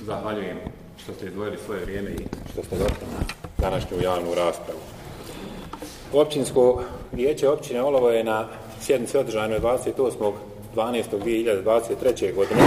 Zahvaljujem što ste izdvojili svoje vrijeme i što ste došli na današnju javnu raspravu. Općinsko vijeće općine Olovo je na sjednici održanoj 28.12.2023. godine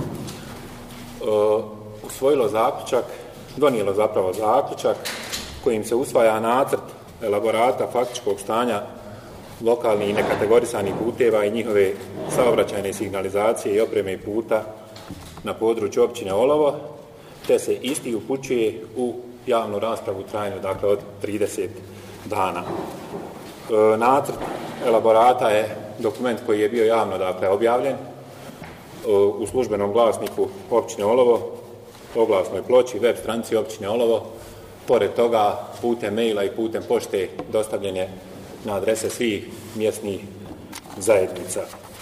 donijelo zapravo zaključak kojim se usvaja nacrt elaborata faktičkog stanja lokalnih i nekategorisanih puteva i njihove saobraćajne signalizacije i opreme puta na području općine Olovo, te se isti upućuje u javnu raspravu trajnu, dakle od 30 dana. Nacrt elaborata je dokument koji je bio javno, dakle, objavljen u službenom glasniku općine Olovo, oglasnoj ploči, web stranici općine Olovo. Pored toga, putem maila i putem pošte dostavljen je na adrese svih mjesnih zajednica.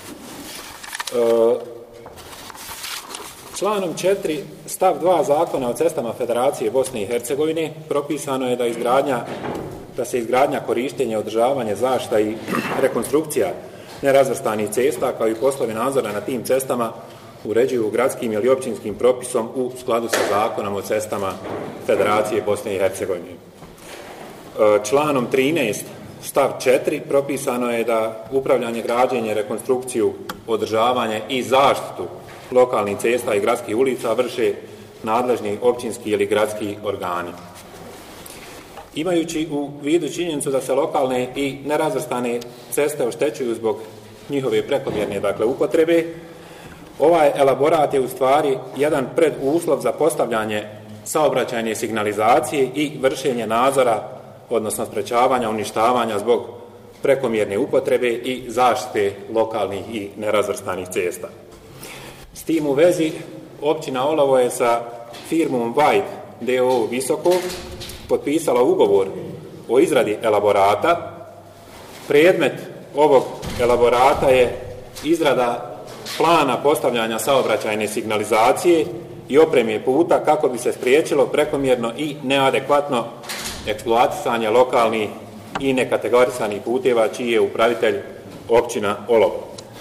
Članom 4. stav 2 Zakona o cestama Federacije Bosne i Hercegovine propisano je da se izgradnja, korištenje, održavanje, zaštita i rekonstrukcija nerazvrstanih cesta kao i poslovi nadzora na tim cestama uređuju gradskim ili općinskim propisom u skladu sa Zakonom o cestama Federacije Bosne i Hercegovine. Članom 13. stav 4 propisano je da upravljanje, građenje, rekonstrukciju, održavanje i zaštitu lokalnih cesta i gradskih ulica vrše nadležni općinski ili gradski organi. Imajući u vidu činjenicu da se lokalne i nerazvrstane ceste oštećuju zbog njihove prekomjerne, dakle, upotrebe, ovaj elaborat je u stvari jedan preduslov za postavljanje saobraćajne signalizacije i vršenje nadzora, odnosno sprečavanja, uništavanja zbog prekomjerne upotrebe i zaštite lokalnih i nerazvrstanih cesta. S tim u vezi, općina Olovo je sa firmom White d.o.o. Visoko potpisala ugovor o izradi elaborata. Predmet ovog elaborata je izrada plana postavljanja saobraćajne signalizacije i opreme puta kako bi se spriječilo prekomjerno i neadekvatno eksploatisanje lokalnih i nekategorisanih puteva čiji je upravitelj općina Olovo.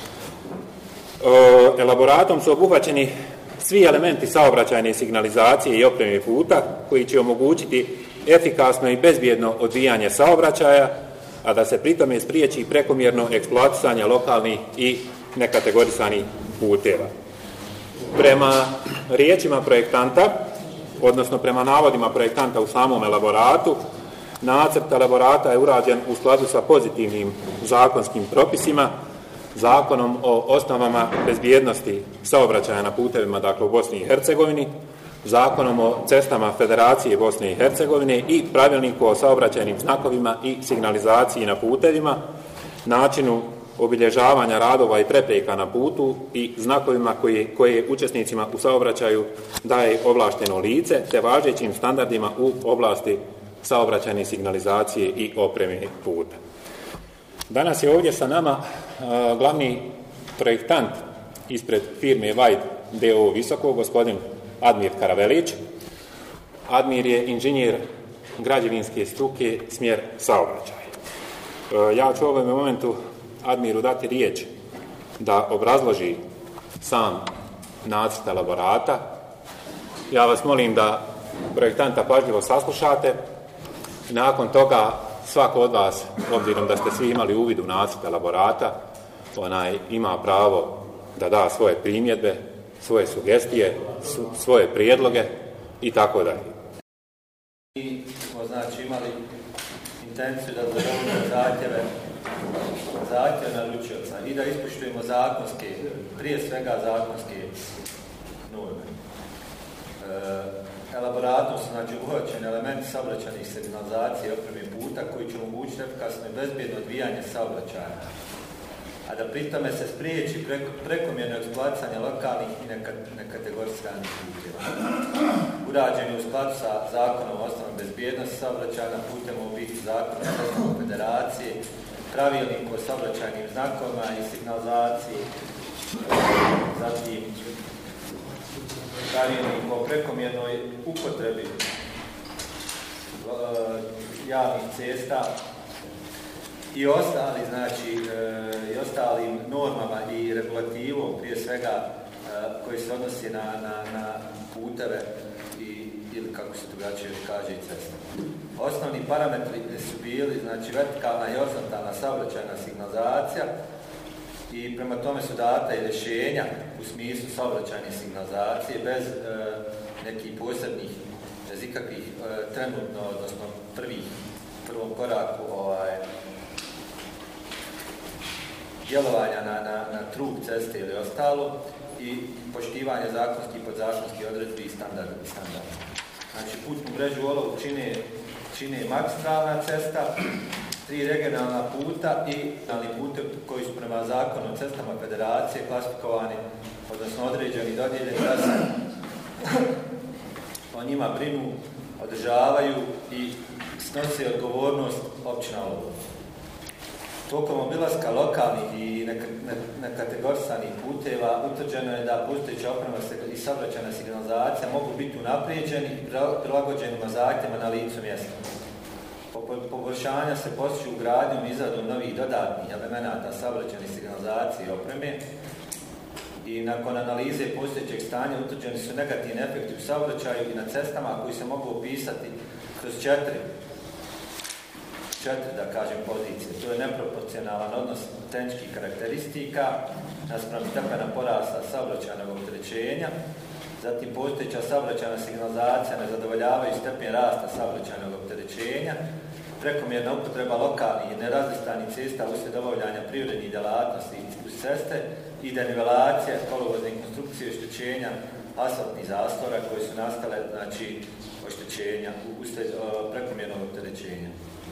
Elaboratom su obuhvaćeni svi elementi saobraćajne signalizacije i opreme puta koji će omogućiti efikasno i bezbjedno odvijanje saobraćaja, a da se pritome spriječi prekomjerno eksploatisanje lokalnih i nekategorisanih puteva. Prema riječima projektanta, odnosno prema navodima projektanta u samom elaboratu, nacrt elaborata je urađen u skladu sa pozitivnim zakonskim propisima, Zakonom o osnovama bezbjednosti saobraćaja na putevima, dakle, u Bosni i Hercegovini, Zakonom o cestama Federacije Bosne i Hercegovine i Pravilniku o saobraćajnim znakovima i signalizaciji na putevima, načinu obilježavanja radova i prepreka na putu i znakovima koje učesnicima u saobraćaju daje ovlašteno lice, te važećim standardima u oblasti saobraćajne signalizacije i opreme puta. Danas je ovdje sa nama glavni projektant ispred firme White d.o.o. Visoko, gospodin Admir Karavelić. Admir je inženjer građevinske struke, smjer saobraćaj. Ja ću u ovom momentu Admiru dati riječ da obrazloži sam nacrt elaborata. Ja vas molim da projektanta pažljivo saslušate. Nakon toga svako od vas, obzirom da ste svi imali uvid u nacrt elaborata, ima pravo da da svoje primjedbe, svoje sugestije, svoje prijedloge i tako dalje. Mi smo, znači, imali intenciju da zadovoljimo zahtjeve naručioca i da ispoštujemo zakonske, prije svega zakonske norme. Elaboratom su, znači, obuhvaćeni elementi saobraćajnih signalizacije i opreme puta koji će omogućiti efikasno i bezbjedno odvijanje saobraćaja, a da pritome se spriječi prekomjerno eksploatisanje lokalnih i nekategorisiranih puteva. Urađen je u skladu sa Zakonom o osnovama bezbjednosti saobraćaja na putem ovih Zakona o cestama Federacije, Pravilnik o saobraćajnim znakovima i signalizaciji, zatim Pravilnik o prekomjernoj upotrebi javnih cesta i ostali, znači, i ostalim normama i regulativom, prije svega koji se odnosi na puteve ili kako se drugačije kaže i ceste. Osnovni parametri su bili znači vertikalna i horizontalna saobraćajna signalizacija i prema tome su data i rješenja u smislu saobraćajne signalizacije bez nekih posebnih, bez ikakvih trenutno, odnosno prvom koraku djelovanja na trub ceste ili ostalo i poštivanje zakonskih i podzakonskih odredbi i standarda. Znači, putnu mrežu Olovo čine magistralna cesta, 3 regionalna puta i putevi koji su prema zakonu o cestama federacije klasifikovani, odnosno određeni, dodijeljeni da se o njima brinu, održavaju i snose odgovornost općina Olovo. Tokom obilaska lokalnih i nekategorisanih puteva utvrđeno je da postojeća oprema i saobraćajna signalizacija mogu biti unaprijeđeni i prilagođenima zahtjevima na licu mjesta. Poboljšanja se postižu ugradnjom i izradom novih dodatnih elemenata saobraćajne signalizacije i opreme i nakon analize postojećeg stanja utvrđeni su negativni efekti u saobraćaju i na cestama koji se mogu opisati kroz četiri, da kažem, pozicije. To je neproporcionalan odnos tehničkih karakteristika naspram stepena porasta saobraćajnog opterećenja, zatim postojeća saobraćajna signalizacija ne zadovoljavaju stepen rasta saobraćajnog opterećenja, prekomjerna upotreba lokalnih i nerazlistanih cesta uslijed obavljanja privrednih djelatnosti uz ceste i denivelacija kolovozne konstrukcije i oštećenja asfaltnih zastora koji su nastale, znači, oštećenja uslijed prekomjernog opterećenja.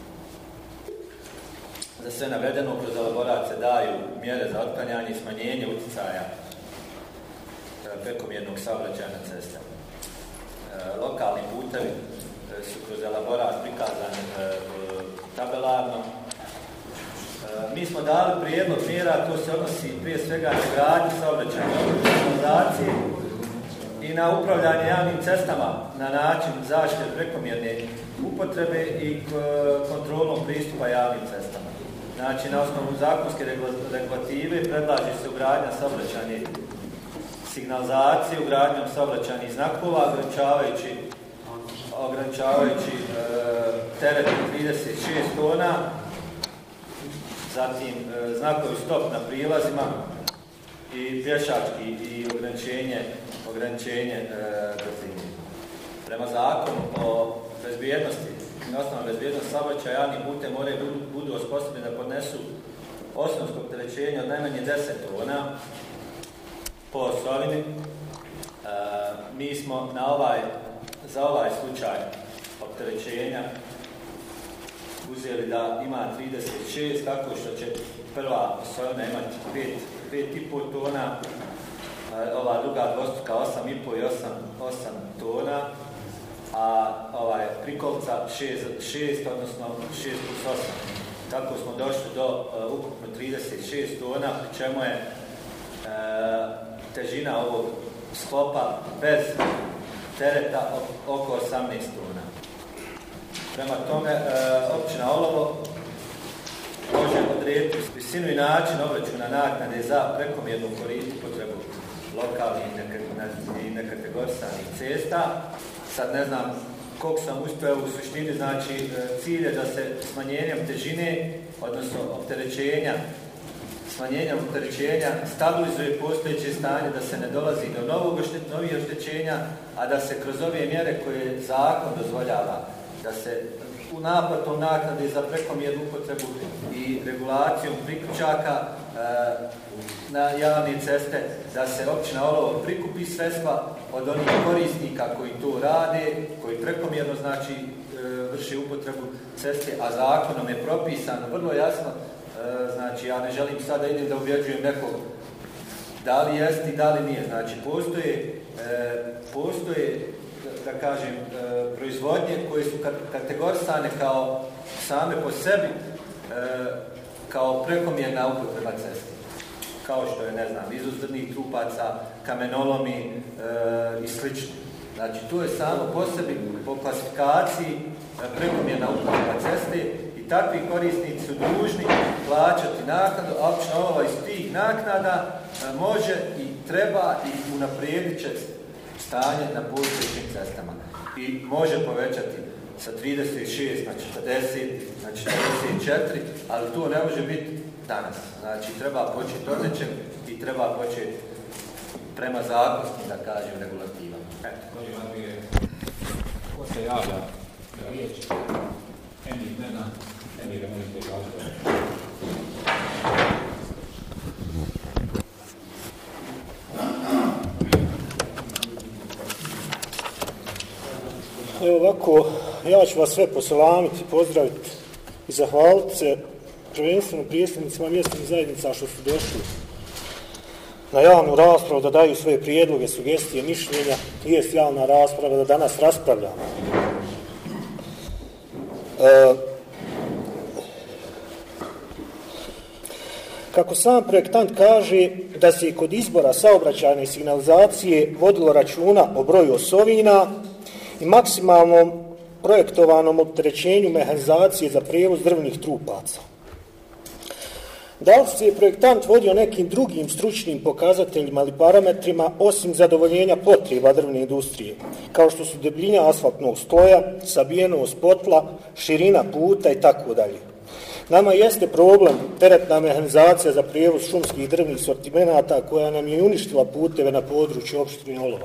Za sve navedeno kroz elaborat se daju mjere za otklanjanje i smanjenje utjecaja prekomjernog saobraćaja na ceste. Lokalni putevi su kroz elaborat prikazani tabelarno. Mi smo dali prijedlog mjera, to se odnosi prije svega na gradnju saobraćajne signalizacije i na upravljanje javnim cestama na način zaštite prekomjerne upotrebe i kontrolom pristupa javnim cestama. Znači, na osnovu zakonske regulative predlaže se ugradnja saobraćajne signalizacije, ugradnjom saobraćajnih znakova, ograničavajući teret 36 tona, zatim znakovi stop na prilazima i pješački i ograničenje brzine. Prema zakonu o bezbjednosti, na osnovu bezbjednosti saobraćaja javnim putem moraju budu osposobljeni da podnesu osnovsko opterećenje od najmanje 10 tona po osovini. Mi smo za ovaj slučaj opterećenja uzeli da ima 36, tako što će prva osovina imati 5,5 tona, ova druga dvostruka 8,5 i 8 tona, a prikolica 6, odnosno 6 plus 8. Tako smo došli do ukupno 36 tona, pri čemu je težina ovog sklopa bez tereta oko 18 tona. Prema tome, općina Olovo može odrediti visinu i način obračuna naknade za prekomjernu upotrebu lokalnih i nekategorisanih cesta. Sad ne znam koliko sam uspio u suštini, znači cilj je da se smanjenjem težine, odnosno smanjenjem opterećenja stabilizuje postojeće stanje, da se ne dolazi do novih oštećenja, a da se kroz ove mjere koje zakon dozvoljava, da se u naplatom naknade za prekomjernu upotrebu i regulacijom priključaka na javne ceste, da se općina Olovo prikupi sredstva od onih korisnika koji to rade, koji prekomjerno, znači, vrše upotrebu ceste, a zakonom je propisano vrlo jasno. Znači, ja ne želim sada idem da ubjeđujem nekog da li jest i da li nije. Znači, postoje da kažem, proizvodnje koje su kategorisane kao same po sebi kao prekomjerna upotreba ceste. Kao što je, ne znam, izvoz drvnih trupaca, kamenolomi i slično. Znači, to je samo po sebi, po klasifikaciji prekomjerna upotreba ceste i takvi korisnici su dužni plaćati naknadu, a općina Olovo iz tih naknada može i treba i unaprijedit će stanje na postojećim cestama i može povećati sa 36 na 40, na 44, ali to ne može biti danas. Znači, treba početi od nečem i treba početi prema zakonskim, da kažem, regulativama. Ko se javlja za riječ? Emir Nena, Emir Remonite Gazda. Evo ovako, ja ću vas sve poselamiti, pozdraviti i zahvaliti se prvenstveno predstavnicima mjesnih zajednica što su došli na javnu raspravu da daju svoje prijedloge, sugestije, mišljenja. Jest javna rasprava da danas raspravljamo. Kako sam projektant kaže da se kod izbora saobraćajne signalizacije vodilo računa o broju osovina i maksimalnom projektovanom opterećenju mehanizacije za prijevoz drvenih trupaca. Da li se je projektant vodio nekim drugim stručnim pokazateljima ili parametrima osim zadovoljenja potreba drvne industrije, kao što su debljina asfaltnog sloja, sabijenost potla, širina puta i tako dalje. Nama jeste problem teretna mehanizacija za prijevoz šumskih drvnih sortimenata koja nam je uništila puteve na području opštine Olova.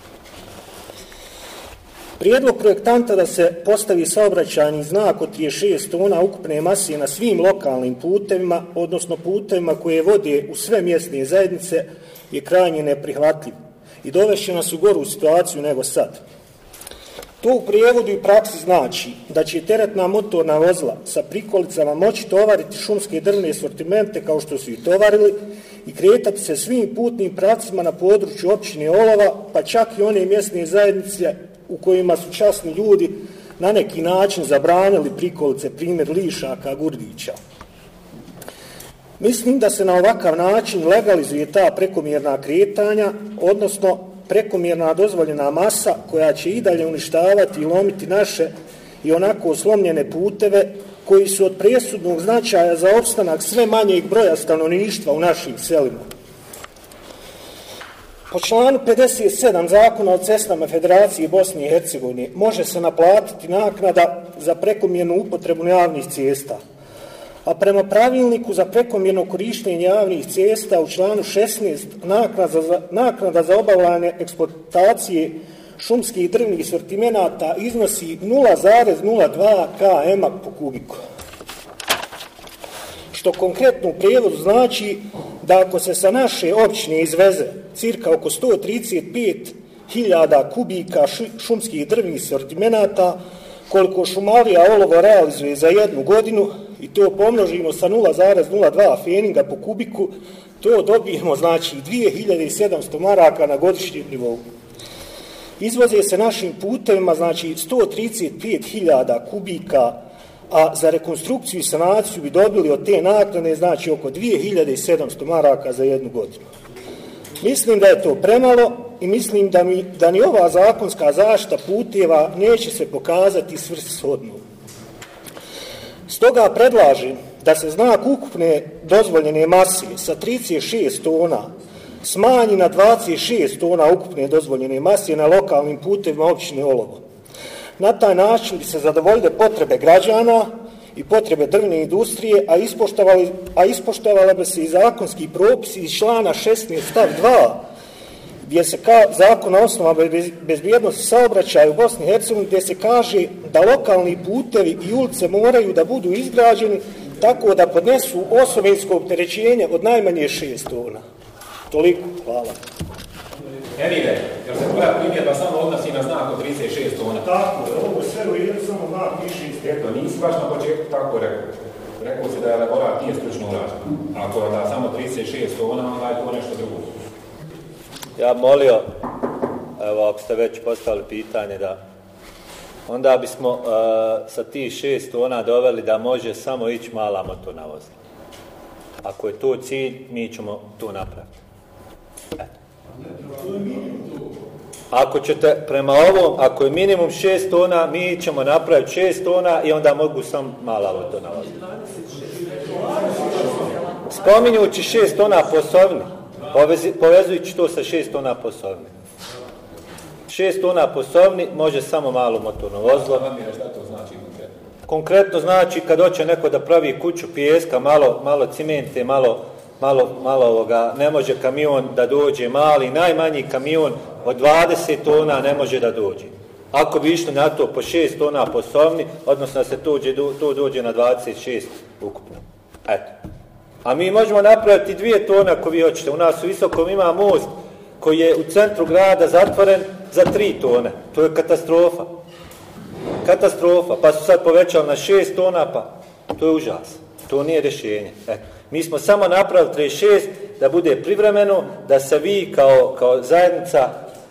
Prijedlog projektanta da se postavi saobraćajni znak od 36 tona ukupne mase na svim lokalnim putevima, odnosno putevima koje vode u sve mjesne zajednice, je krajnje neprihvatljiv i dovešće nas u goru situaciju nego sad. To u prijevodu i praksi znači da će teretna motorna vozila sa prikolicama moći tovariti šumske drvne sortimente kao što su i tovarili i kretati se svim putnim pravcima na području općine Olova, pa čak i one mjesne zajednice u kojima su časni ljudi na neki način zabranili prikolice, primjer Lišaka, Gurdića. Mislim da se na ovakav način legalizuje ta prekomjerna kretanja, odnosno prekomjerna dozvoljena masa koja će i dalje uništavati i lomiti naše i onako slomljene puteve koji su od presudnog značaja za opstanak sve manjeg broja stanovništva u našim selima. Po članu 57 Zakona o cestama Federacije Bosne i Hercegovine može se naplatiti naknada za prekomjernu upotrebu javnih cesta, a prema pravilniku za prekomjerno korištenje javnih cesta u članu 16 naknada za obavljanje eksploatacije šumskih drvnih sortimenata iznosi 0,02 km po kubiku. Što konkretno u prijevodu znači da ako se sa naše općine izveze cirka oko 135.000 kubika šumskih drvnih sortimenata, koliko Šumarija Olovo realizuje za jednu godinu i to pomnožimo sa 0,02 feninga po kubiku, to dobijemo znači 2700 maraka na godišnjem nivou. Izvoze se našim putevima znači 135.000 kubika, a za rekonstrukciju i sanaciju bi dobili od te naknade znači oko 2700 maraka za jednu godinu. Mislim da je to premalo i mislim da ni ova zakonska zaštita puteva neće se pokazati svrsishodno. Stoga predlažem da se znak ukupne dozvoljene mase sa 36 tona smanji na 26 tona ukupne dozvoljene mase na lokalnim putevima općine Olovo. Na taj način bi se zadovoljile potrebe građana i potrebe drvne industrije, a ispoštovala bi se i zakonski propisi iz člana 16 stav 2, gdje se zakon o osnovama bezbjednosti saobraćaja u Bosni i Hercegovini, gdje se kaže da lokalni putevi i ulice moraju da budu izgrađeni tako da podnesu osovinsko opterećenje od najmanje 6 tona. Toliko, hvala. Emire, jel se tvoja primjedba samo odnosi na znak od 36 tona? Tako, ovo sve u jednu samo znak više iz Eto, nisi baš na početku tako rekao. Rekao si da je elaborat nije stručno urađen. Ako je da samo 36 tona, onda je to nešto drugo. Ja molio, evo ako ste već postavili pitanje, da onda bismo sa tih 6 tona doveli da može samo ići mala motorna vozila. Ako je to cilj, mi ćemo to napraviti. Ako ćete prema ovom, ako je minimum 6 tona, mi ćemo napraviti 6 tona i onda mogu samo mala motorna vozila. Spominjući 6 tona posovni, povezujući to sa 6 tona posovni. 6 tona po sovni može samo malo motorno vozilo. Šta to znači konkretno? Konkretno znači kad hoće neko da pravi kuću pijeska, malo cimente, malo ne može kamion da dođe mali, najmanji kamion od 20 tona ne može da dođe. Ako bi išli na to po 6 tona po sovni, odnosno da se to dođe na 26 ukupno. Eto. A mi možemo napraviti 2 tone ako vi hoćete. U nas u Visokom ima most koji je u centru grada zatvoren za 3 tone. To je katastrofa. Katastrofa. Pa su sad povećali na 6 tona, pa to je užas. To nije rješenje. Eto. Mi smo samo napravili 36 da bude privremeno, da se vi kao zajednica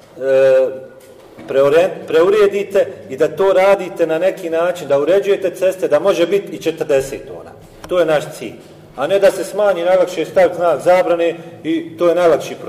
preuredite i da to radite na neki način, da uređujete ceste, da može biti i 40 tona. To je naš cilj. A ne da se smanji, najlakše je staviti znak zabrane i to je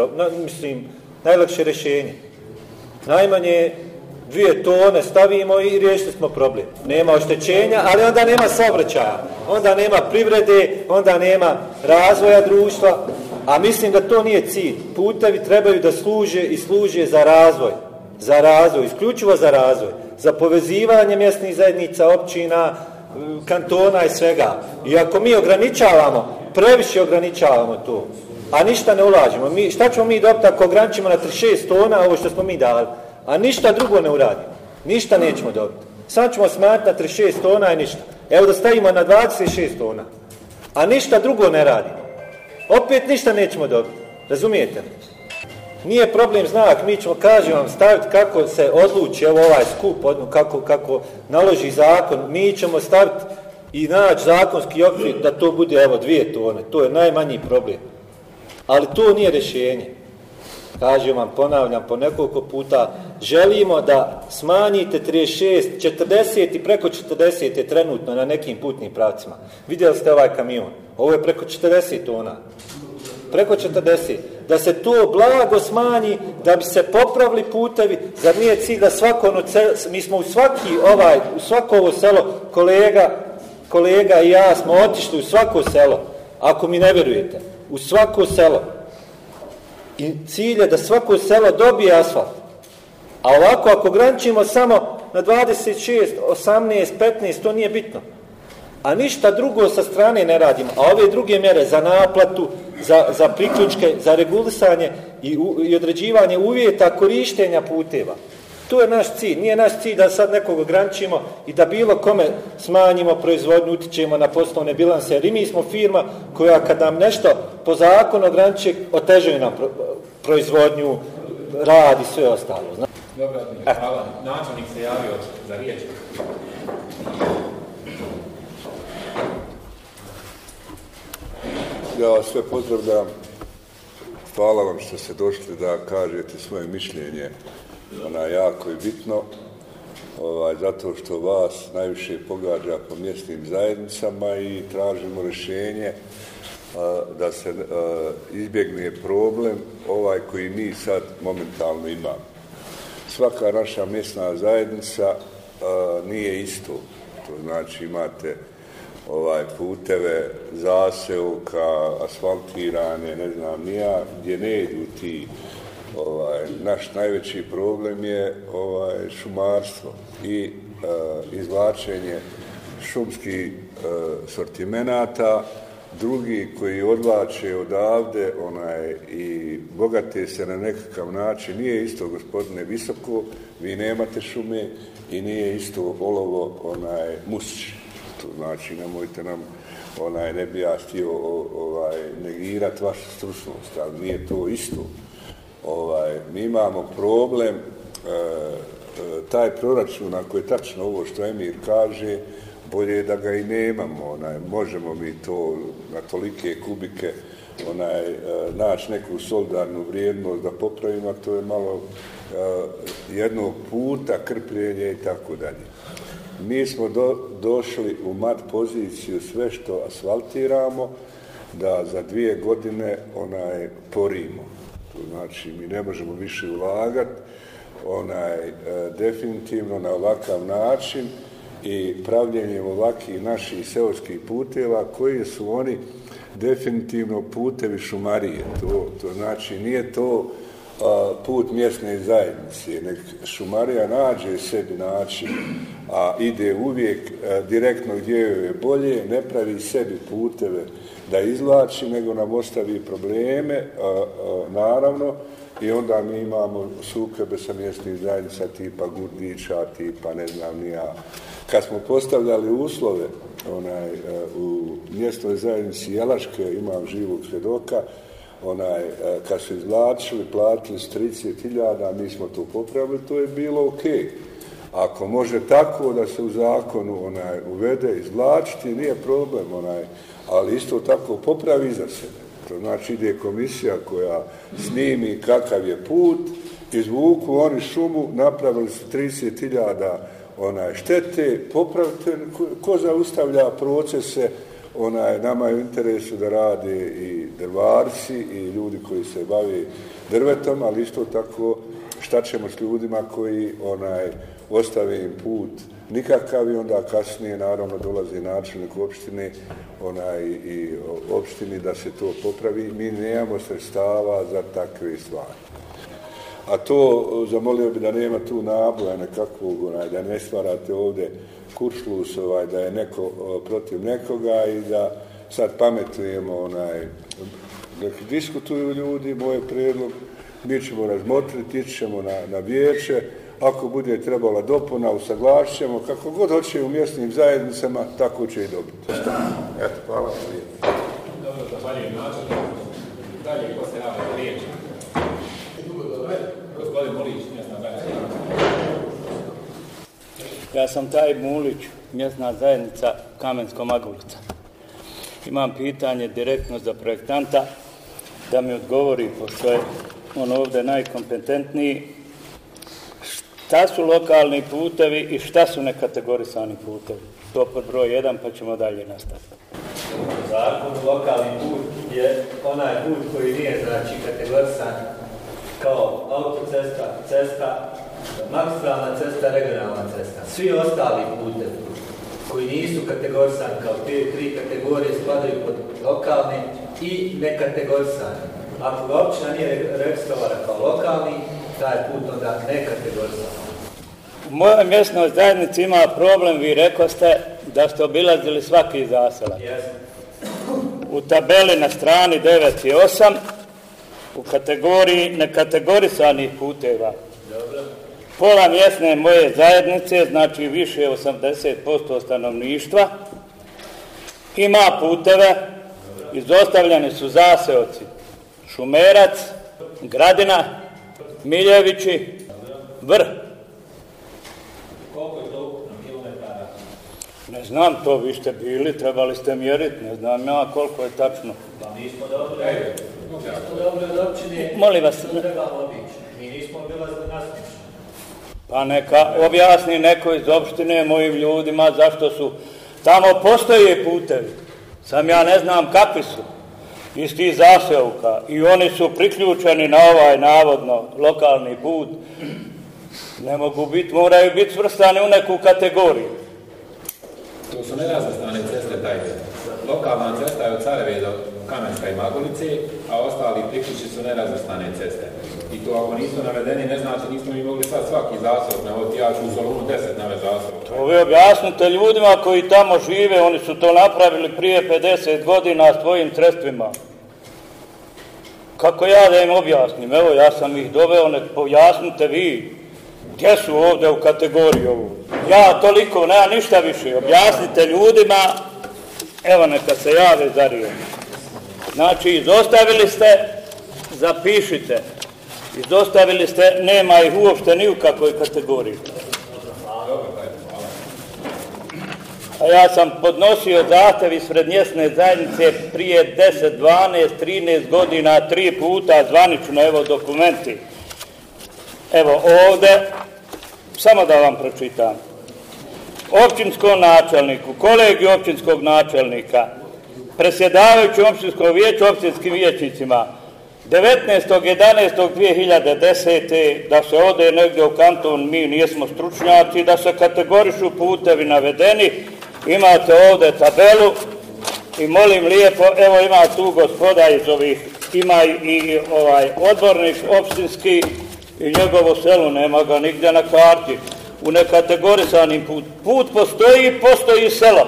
najlakše rješenje. Najmanje 2 tone stavimo i riješili smo problem. Nema oštećenja, ali onda nema saobraćaja, onda nema privrede, onda nema razvoja društva, a mislim da to nije cilj. Putevi trebaju da služe za razvoj, isključivo za razvoj, za povezivanje mjesnih zajednica, općina, kantona i svega. I ako mi previše ograničavamo to, a ništa ne ulažemo, šta ćemo mi dobiti ako ograničimo na 36 tona ovo što smo mi dali, a ništa drugo ne uradimo, ništa nećemo dobiti. Sad ćemo smanjiti na 36 tona i ništa. Evo da stavimo na 26 tona, a ništa drugo ne radimo. Opet ništa nećemo dobiti, razumijete mi? Nije problem znak, mi ćemo, kažem vam, staviti kako se odluči ovaj skup, kako naloži zakon, mi ćemo staviti i naći zakonski okvir da to bude 2 tone, to je najmanji problem. Ali to nije rješenje. Kažem vam, ponavljam po nekoliko puta, želimo da smanjite 36, 40 i preko 40 je trenutno na nekim putnim pravcima. Vidjeli ste ovaj kamion, ovo je preko 40 tona. Preko 40. Da se to blago smanji, da bi se popravili putevi, zar nije cilj da mi smo u svako ovo selo, kolega i ja smo otišli u svako selo, ako mi ne vjerujete, u svako selo. I cilj je da svako selo dobije asfalt. A ovako, ako ograničimo samo na 26, 18, 15, to nije bitno. A ništa drugo sa strane ne radimo. A ove druge mjere za naplatu, za priključke, za regulisanje i određivanje uvjeta korištenja puteva. To je naš cilj. Nije naš cilj da sad nekog ograničimo i da bilo kome smanjimo proizvodnju, utičemo na poslovne bilanse. Jer i mi smo firma koja kad nam nešto po zakonu ograniči, otežuje nam proizvodnju, rad i sve ostalo. Dobro, hvala. Načelnik se javio za riječ. Ja vas sve pozdravljam. Hvala vam što ste došli da kažete svoje mišljenje. Ona je jako i bitno, zato što vas najviše pogađa po mjesnim zajednicama i tražimo rješenje da se izbjegne problem koji mi sad momentalno imamo. Svaka naša mjesna zajednica nije isto. To znači imate puteve, zaseoka, asfaltirane, ne znam ni ja, gdje ne idu ti. Naš najveći problem je šumarstvo i izvlačenje šumskih sortimenata, drugi koji odvlače odavde i bogate se na nekakav način. Nije isto, gospodine Visoko, vi nemate šume i nije isto olovo Musić. To znači, nemojte nam, ne bi ja htio negirati vašu stručnost, ali nije to isto. Mi imamo problem, taj proračun, ako je tačno ovo što Emir kaže, bolje je da ga i nemamo. Možemo mi to na tolike kubike naći neku solidarnu vrijednost da popravimo, a to je malo jednog puta krpljenje i tako dalje. Mi smo došli u mat poziciju sve što asfaltiramo, da za 2 godine porimo. To znači, mi ne možemo više ulagati definitivno na ovakav način i pravljenjem ovakvih naših seoskih puteva koji su oni definitivno putevi šumarije. To znači, nije to put mjesne zajednice, nek šumarija nađe sebi način, a ide uvijek direktno gdje joj je bolje, ne pravi sebi puteve da izvlači, nego nam ostavi probleme, naravno, i onda mi imamo sukobe sa mjesnih zajednica tipa Gurdića, tipa ne znam ni ja. Kad smo postavljali uslove u mjesnoj zajednici Jelaške, imam živog svjedoka, kad su izvlačili, platili s 30.000, mi smo to popravili, to je bilo ok. Ako može tako da se u zakonu uvede izvlačiti, nije problem, ali isto tako popravi za sebe. To znači ide komisija koja snimi kakav je put, izvuku oni šumu, napravili su 30.000 štete, popravite, ko zaustavlja procese, nama je u interesu da rade i drvarci i ljudi koji se bave drvetom, ali isto tako šta ćemo s ljudima koji ostave im put nikakav i onda kasnije naravno dolazi načelnik opštine i opštini da se to popravi. Mi nemamo sredstava za takve stvari. A to zamolio bi da nema tu naboja nekakvog, da ne stvarate ovdje kuršlus, da je neko protiv nekoga i da sad pametujemo, dok diskutuju ljudi, moj prijedlog, mi ćemo razmotriti, ići ćemo na vijeće, ako bude trebala dopuna, usaglašit ćemo, kako god hoće u mjesnim zajednicama, tako će i dobiti. Eto, hvala. Dobro, zahvaljujem načelniku. Dalje, ko se javlja za riječ? Gospodin Mulić, mjesna zajednica. Ja sam taj Mulić, mjesna zajednica Kamensko-Magulica. Imam pitanje direktno za projektanta da mi odgovori, pošto je on ovdje najkompetentniji, šta su lokalni putevi i šta su nekategorisani putevi. To pod broj 1, pa ćemo dalje nastaviti. Zakon lokalni put je onaj put koji nije kategorisan kao autocesta, cesta, magistralna cesta, regionalna cesta. Svi ostali putevi koji nisu kategorisani kao te 3 kategorije spadaju pod lokalni i nekategorisani. Ako ga općina nije registrovana kao lokalni, taj put onda nekategorisan. U mojoj mjesnoj zajednici ima problem, vi rekoste da ste obilazili svaki zaselak. U tabeli na strani 9 i 8 u kategoriji nekategorisanih puteva. Pola mjesne moje zajednice, znači više 80% stanovništva, ima puteve, izostavljeni su zaseoci Šumerac, Gradina, Miljevići, Vrh. Koliko je to ukupno kilometara? Ne znam, to vi ste bili, trebali ste mjeriti, ne znam ja koliko je tačno. Pa mi smo dobili od općine, molim vas, trebamo obići. Mi nismo obilazili nasmišno. Pa neka objasni neko iz opštine mojim ljudima zašto su. Tamo postoje putevi, sam ja ne znam kakvi su, iz tih zaseoka i oni su priključeni na ovaj navodno lokalni put. Ne mogu biti, moraju biti svrstani u neku kategoriju. To su nerazvrstane ceste taj. Lokalna cesta je od Careve do Kamenska i Magulice, a ostali priključci su nerazvrstane ceste. I to ako nisu navedeni, ne znači nismo mi mogli sad svaki zaseok navoditi. Ja ću u Solunu 10 navesti zaseok. To vi objasnite ljudima koji tamo žive, oni su to napravili prije 50 godina svojim sredstvima. Kako ja da im objasnim? Evo, ja sam ih doveo, nek pojasnite vi. Gdje su ovdje u kategoriji ovu? Ja toliko, nema ništa više. Objasnite ljudima, evo neka se jave za riječ. Znači, izostavili ste, zapišite. Izostavili ste, nema ih uopšte ni u kakvoj kategoriji. A ja sam podnosio zahtev ispred mjesne zajednice prije 10, 12, 13 godina, 3 puta zvanično, evo dokumenti. Evo ovdje, samo da vam pročitam. Općinskom načelniku, kolegiju općinskog načelnika, predsjedavajući općinskom vijeću, općinskim vijećnicima, 19.11.2010. da se ode negdje u kanton, mi nismo stručnjaci, da se kategorišu putevi navedeni, imate ovdje tabelu i molim lijepo, evo ima tu gospoda iz ovih ima i odbornik opštinski i njegovo selo, nema ga nigdje na karti. U nekategorisanim put postoji selo.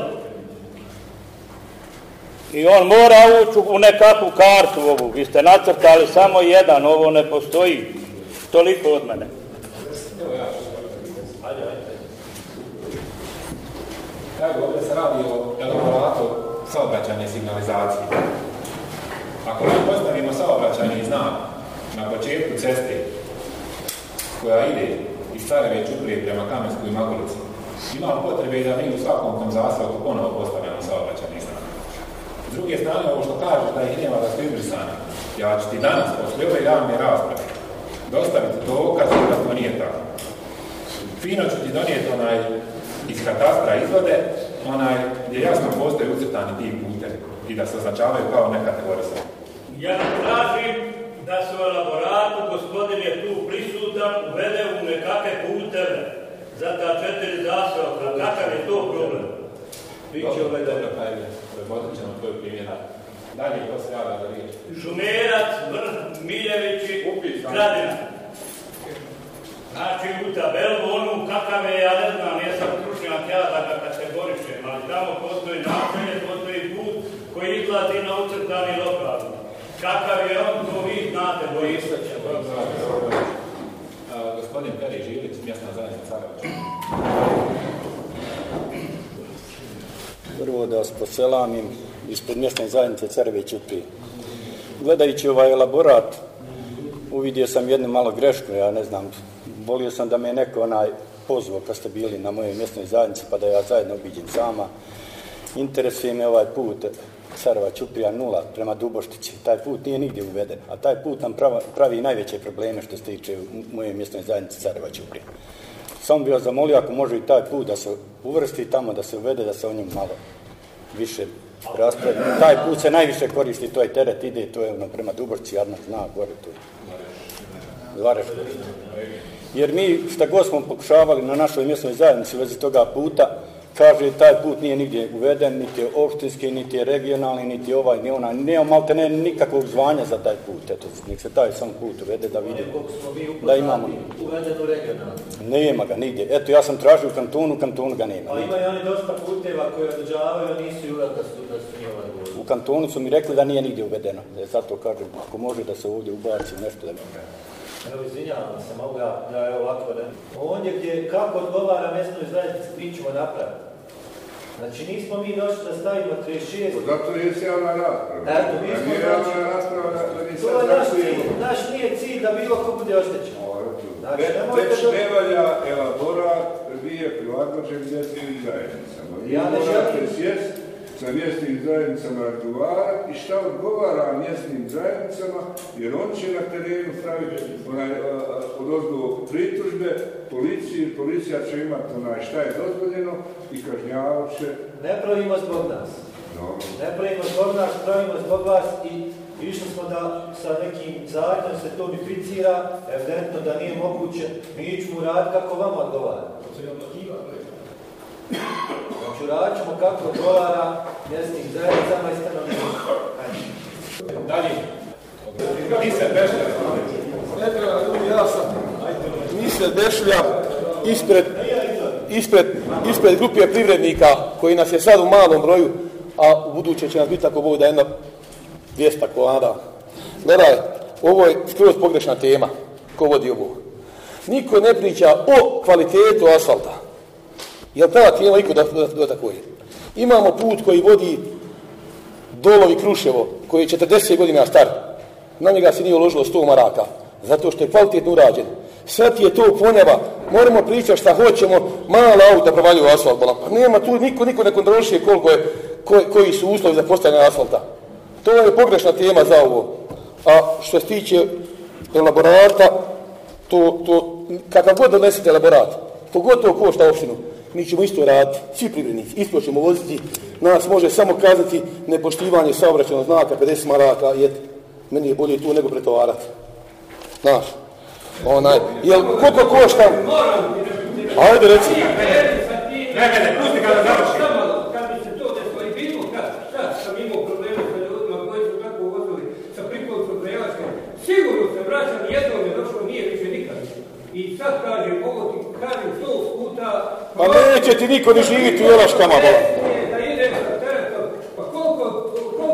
I on mora ući u nekakvu kartu ovu. Vi ste nacrtali samo jedan, ovo ne postoji. Toliko od mene. Evo, ovdje se radi o elaboratu saobraćajne signalizacije. Ako mi postavimo saobraćajni znak na početku ceste koja ide iz Careve Ćuprije prema Kamenskoj Magolici, imamo potrebe da mi u svakom tom zastavku ponovo postavljamo saobraćajni znak. S druge strane, ovo što kažeš da ih nema da su izbrisani, ja ću ti danas, posle ove javne rasprave, dostaviti dokaz da to nije tako. Fino ću ti donijeti iz katastra izvode, gdje jasno postoje ucrtani ti putevi i da se označavaju kao nekategorisani. Ja tražim da se u elaboratu, gospodin je tu prisutan, uvede u nekakve puteve za ta 4 zastavka. Kakav je to problem? Biće uvedeno, razmotrit ćemo tvoj primjera. Dalje, ko se javlja za riječ? Žumerac, Vrh, Miljevići, Gradina. Znači u tabelu onu kakav je, ja ne znam, jesam stručnjak ja da ga kategorišem, ali tamo postoji naselje, postoji put koji izlazi na ucrtani lokal. Kakav je on, to vi znate, bojista će. Gospodin Peri Žilić, mjesna zajednica Carevača. Prvo da vas poselamim ispred mjesne zajednice Careve Ćuprije. Gledajući ovaj elaborat, uvidio sam jednu malo grešku, ja ne znam, volio sam da me neko pozvao kad ste bili na mojoj mjesnoj zajednici, pa da ja zajedno obiđem sama. Interesuje me ovaj put Careva Ćuprija 0 prema Duboštići. Taj put nije nigdje uveden, a taj put nam pravi najveće probleme što se tiče moje mjesnoj zajednici Careva Ćuprija. Samo bih vas zamolio ako može i taj put da se uvrsti tamo, da se uvede, da se o njemu malo više raspravi. Taj put se najviše koristi, to je teret ide, to je prema Dubošci, Jarnak zna, gore to je Vareško. Jer mi šta god smo pokušavali na našoj mjesnoj zajednici u vezi toga puta, kaže taj put nije nigdje uveden, niti je opštinski, niti je regionalni, niti ovaj, ni onaj. Nema malte ne nikakvog zvanja za taj put. Eto, nek se taj sam put uvede da vidimo da imamo. Uvedeno regionalno. Nema ga nigdje. Eto, ja sam tražio u kantonu ga nema. Ali imaju oni dosta puteva koje održavaju, nisu i uvijek da su njima odgovorili. U kantonu su mi rekli da nije nigdje uvedeno. Zato kažem, ako može da se ovdje ubaci nešto da mi kaže. Evo, izvinjavam se, mogu da je ovako, ne? Ondje gdje kako odgovara mjesnoj zajednici, mi ćemo napraviti. Znači, nismo mi došli da stavimo 36... Zato je javna rasprava. Eto, mi smo došli... To je naš cilj. Naš nije cilj da bilo ko bude oštećen. Znači, već ne valja elaborat, vi je prilagođen mjesnim zajednicama. Ja ne želim... Sjest sa mjesnim zajednicama razgovarati i šta odgovara mjesnim zajednicama, jer on će na terenu praviti odozgo pritužbe policiji, policija će imati šta je dozvoljeno i kažnjavat će. Ne pravimo zbog nas. No. Ne pravimo zbog nas, pravimo zbog vas i išli smo da sa nekim zakonom se to unificira, evidentno da nije moguće, mi ćemo raditi kako vama odgovara. Znači, radit ćemo kako odgovara mjesnim zajednicama i stanovnicima. Dalje. Nisam Bešlja. Ne treba, ja sam. Nisam Bešlja ispred grupe privrednika koji nas je sad u malom broju, a u buduće će nas biti ako Bog da jedno 200 kolada. Gledaj, ovo je skroz pogrešna tema. Ko vodi ovo? Niko ne priča o kvalitetu asfalta. Jel prava tema iko da tako je? Imamo put koji vodi Dolovi Kruševo, koji je 40 godina star. Na njega se nije uložilo 100 maraka, zato što je kvalitetno urađen. Sad je to ponjava, moramo pričati šta hoćemo, mala auta provaljuju asfalt. Pa nema tu, niko ne kontroliše koji su uslovi za postavljanje asfalta. To je pogrešna tema za ovo. A što se tiče elaborata, kakav god donesete elaborat, pogotovo košta opštinu, mi ćemo isto raditi, svi privrednici, isto ćemo voziti, nas može samo kazati nepoštivanje saobraćajnog znaka 50 maraka, jer meni je bolje tu nego pretovarati. Znaš, jel koliko košta? Ajde reci. Ne, pusti kada završi. Kad bi se to desilo i bilo šta sam imao problema sa ljudima koji su tako vozili sa prikolcom Pa neće ti niko ni živiti u Jelaškama, bola. Da ide sa teretom, pa koliko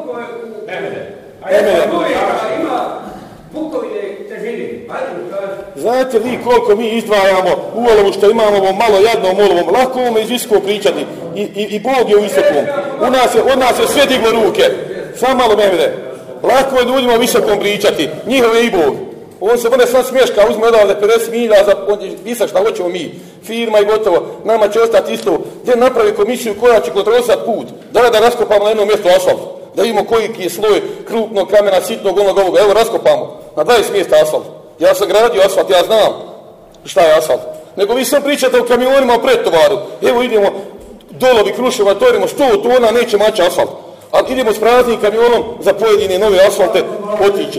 ima Bukovine težini? Znate li koliko mi izdvajamo u olovu što imamo ovom malo jadnom olovom? Lako ovome iz visokog pričati. I Bog je u visokom. Od nas je sve diglo ruke. Sam malo Mehmede. Lako je ljudima u visokom pričati. Njihove i Bog. On se vrne sam smješka, uzme odavde 50 milja za visak šta hoćemo mi. Firma i gotovo. Nama će ostati isto. Gdje napravi komisiju koja će kontrolisati put? Da raskopamo na jednom mjestu asfalt. Da vidimo koji je sloj krupnog kamena, sitnog, ovoga. Evo raskopamo. Na 20 mjesta asfalt. Ja sam gradio asfalt, ja znam šta je asfalt. Nego vi sam pričate o kamionima o pretovaru. Evo idemo Dolovi, Kruševa, torimo 100 tona, neće maći asfalt. Ali idemo s praznim kamionom za pojedine nove asfalte, otiće.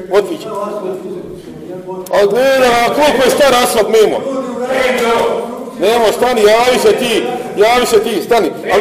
Ali gledaj, koliko je star asfalt mimo? Nemo, stani, javi se ti, stani. Ali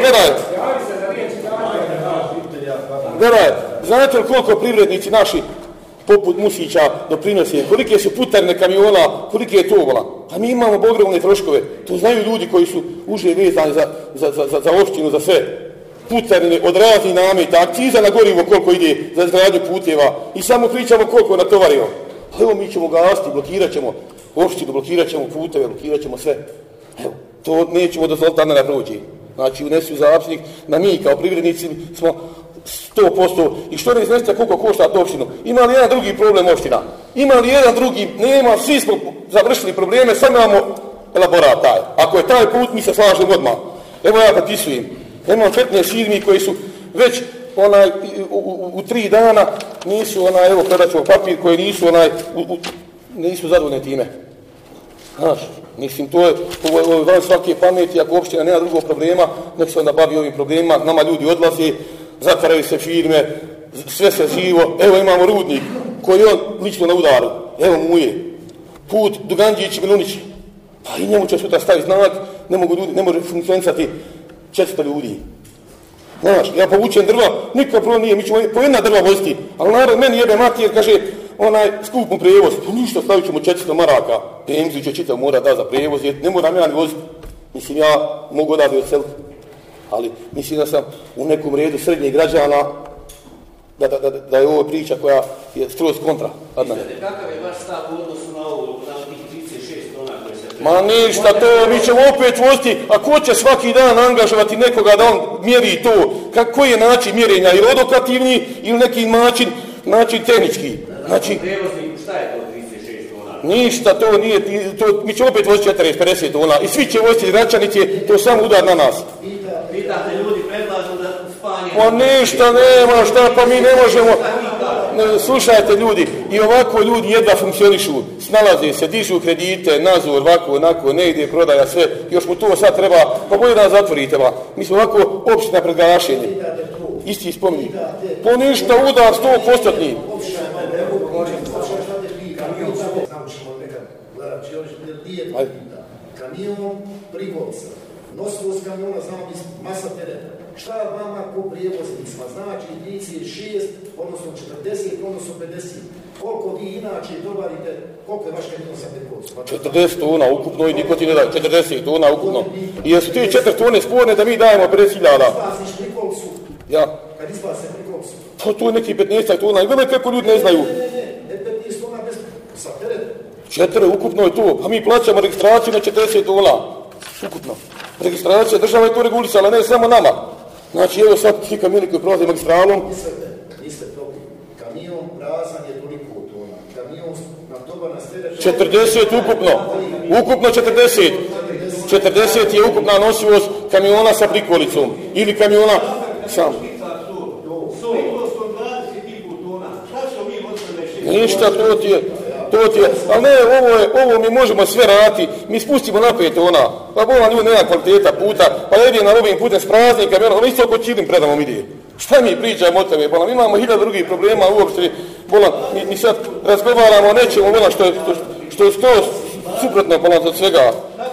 gledaj, znate li koliko privrednici naši poput Musića doprinose, kolike su putarne kamiona, kolike je to vola. A mi imamo ogromne troškove. To znaju ljudi koji su uže vezani za opštinu, za sve. Putarne od raznih nameta, akciza na gorivo koliko ide za izgradnju puteva i samo pričamo koliko natovarimo. Evo mi ćemo gasiti, blokirat ćemo opštinu, blokirat ćemo puteve, blokirat ćemo sve. Evo, to nećemo dozvoliti da ne prođe. Znači unesu zapisnik da mi kao privrednici smo 100%. I što ne iznesete koliko košta to opštinu? Ima li jedan drugi problem opština? Ima li jedan drugi? Nema, svi smo završili probleme, sad imamo elaborat taj. Ako je taj put, mi se slažemo odmah. Evo ja potpisujem. Imamo 15 firmi koji su već u 3 dana nisu evo predat ćemo papir koji nisu zadovoljne time. Znaš, mislim, to je van svake pameti, ako opština nema drugog problema, nek se onda bavi ovim problemima, nama ljudi odlaze, zatvaraju se firme, sve se živo, evo imamo rudnik koji je on lično na udaru, evo mu je, put Duganđić i Milunić, pa i njemu će sutra staviti znak, ne može funkcionisati 400 ljudi. Znaš, ja povučem drva, nikakav problem nije, mi ćemo po jedna drva voziti, ali narod meni jebe mati jer kaže, skup mu prijevoz, pa ništa, stavit ćemo 400 maraka, Pemzu će čitav mora da za prijevoz, ne moram ja ni voziti. Mislim, ja mogu odavde odseliti, ali mislim da sam u nekom redu srednjih građana, da je ovo priča koja je skroz kontra. Kakav je vaš stav u odnosu na ovo, na tih 36 tona koje se... Ma ništa, to mi ćemo opet voziti, a ko će svaki dan angažovati nekoga da on mjeri to, koji je način mjerenja, ili odokativni, ili neki način tehnički. Znači, šta je to 36 tona? Ništa, to nije, mi ćemo opet voziti 40-50 tona i svi će voziti građanice, to je samo udar na nas. Pitate ljudi, predlažu da spanje... Pa ništa nema, šta, pa mi ne možemo... Slušajte ljudi, i ovako ljudi jedva funkcionišu, snalaze se, dižu kredite, nazor, ovako, onako, ne ide prodaja, sve, još mu to sad treba, pa bolje da zatvorite, ba. Mi smo ovako opština pred gašenjem. Isti spominji. Po ništa udar 100%. Kamion, prigolca, nosivost kamiona, znamo masa tereta. Šta vama ko prijevoznicima znači 36, odnosno 40, odnosno 50? Koliko vi inače dobarite, koliko je vaš kamion sa prigolcom? 40 tona ukupno i niko ti ne daje, 40 tona ukupno. I jesu ti 4 tone sporne da mi dajemo 50.000? Izbaziš prigolcu? Ja. Kad izbaze prigolcu? Pa to je neki 15 tona i gledaj kako ljudi ne znaju. Ne 15 tona bez sa teretom. 4 ukupno je to, a mi plaćamo registraciju na 40 tona. Ukupno. Registracija, država je to regulisala, ne samo nama. Znači, evo sad svi kamioni koji prolaze magistralom. Niste dobili. Kamion prazan je toliko tona. Kamion natovarna sljedeća... 40 ukupno. Ukupno 40. 40 je ukupna nosivost kamiona sa prikolicom. Ili kamiona sam. Ništa, to ti je, ali ne, ovo mi možemo sve raditi, mi spustimo na 5 tona, pa bolan ljudi nema kvaliteta puta, pa ide na ovim putem s praznim kamionom, ali isto oko Čilim predamom ide. Šta mi pričamo o tome, bolan, imamo 1000 drugih problema uopšte, bolan, mi sad razgovaramo o nečemu, bolan, što je skoro suprotno, bolan, od svega.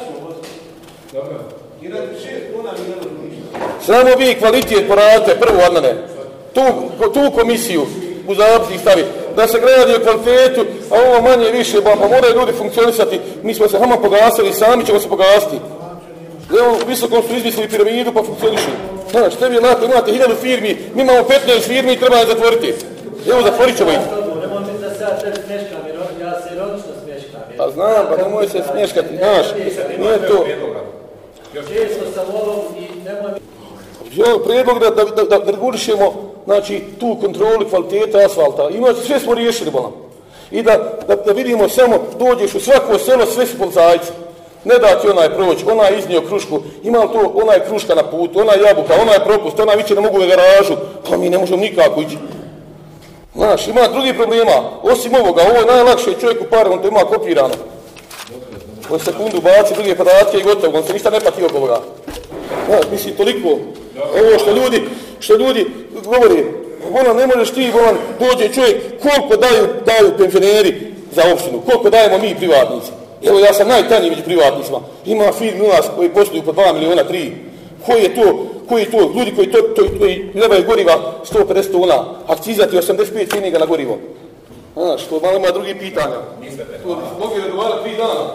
Samo vi kvalitet poradite, prvo, Adnane, tu komisiju u zapisnik stavi, da se gradi o kvalitetu, a ovo manje više, pa moraju ljudi funkcionisati, mi smo se samo pogasili, sami ćemo se pogasiti. Evo, visokom su izmislili piramidu pa funkcionišu. Znaš, tebi je lako, imate 1000 firmi, mi imamo 15 firmi i treba je zatvoriti. Evo, zatvorit ćemo ih. Nemoj mi da se ja tebi smješkam, jer ja se ironično smješkam. Pa znam, pa nemoj se smješkati, znaš, nije to. Često sam volom i nemoj mi... Ja, prijedlog da regulišemo, znači, tu kontrolu kvalitete asfalta. Imate, sve smo riješili, bolam. I da vidimo samo, dođeš u svako selo, sve su policajci. Ne da ti onaj proći, onaj iznio krušku, ima li to onaj kruška na putu, onaj jabuka, onaj propust, onaj viće ne mogu u garažu, pa mi ne možemo nikako ići. Znaš, ima drugi problema, osim ovoga, ovo je najlakše čovjeku par, on to ima kopirano. On sekundu baci druge podatke i gotovo, on se ništa ne pati oko ovoga. Znaš, mislim, toliko, ovo što ljudi govori, volan, ne možeš ti, volan, dođe čovjek, koliko daju penzioneri za opštinu, koliko dajemo mi privatnici. Evo, ja sam najtanji među privatnicima. Ima firmi u nas koji posluju po 2 miliona, 3. Koji to? Ljudi koji trebaju goriva 150 tona, akciza ti 85 cijenega na gorivo. Znaš, to malo ima drugi pitanja. To mogu razgovarati 3 dana.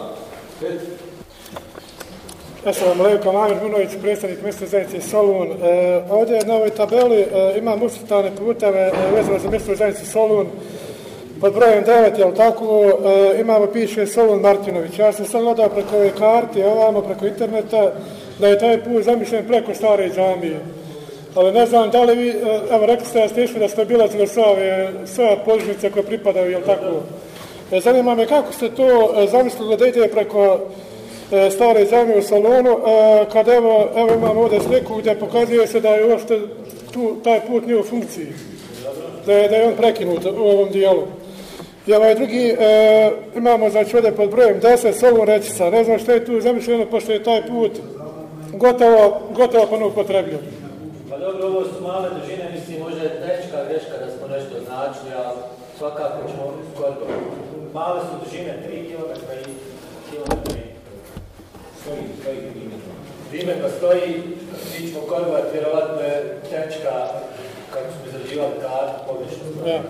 Assalamu alaikum, Amir Munović, predstavnik mjesne zajednice Solun. Ovdje na ovoj tabeli imam ucrtane puteve vezano za mjesnu zajednicu Solun. Pod brojem 9, jel tako, imamo piše Solun Martinović. Ja sam sad gledao preko ove karte, ovamo preko interneta, da je taj put zamišljen preko stare džamije. Ali ne znam da li vi, evo rekli ste da ste išli da ste obilazili sve podružnice koje pripadaju, jel tako. Zanima me kako ste to zamislili da ide preko stare džamije u Solunu, kad evo imamo ovdje sliku gdje pokazuje se da je uopšte taj put nije u funkciji, da je on prekinut u ovom dijelu. I ovaj drugi, imamo znači ovdje pod brojem 10, Solun Rečica, ne znam što je tu zamišljeno, pošto je taj put gotovo pa neupotrebljiv. Pa dobro, ovo su male dužine, mislim, možda je tehnička greška da smo nešto značili, ali svakako ćemo skoro. Male su dužine, 3 km i kilometri. Stoji primjerno stoji, mi ćemo korgovati, vjerovatno je tehnička, kako smo izrađivali kartu, pogrešno.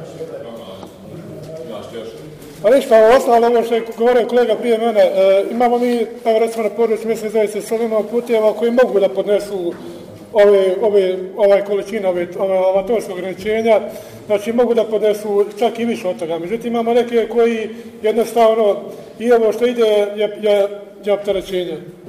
Pa ništa, ostalo ovo što je govorio kolega prije mene, imamo mi, evo recimo na području mjesne zajednice Soluna puteva koji mogu da podnesu ovaj količina avatorskog ograničenja, znači mogu da podnesu čak i više od toga. Međutim, imamo neke koji jednostavno i ovo što ide je opterećenje.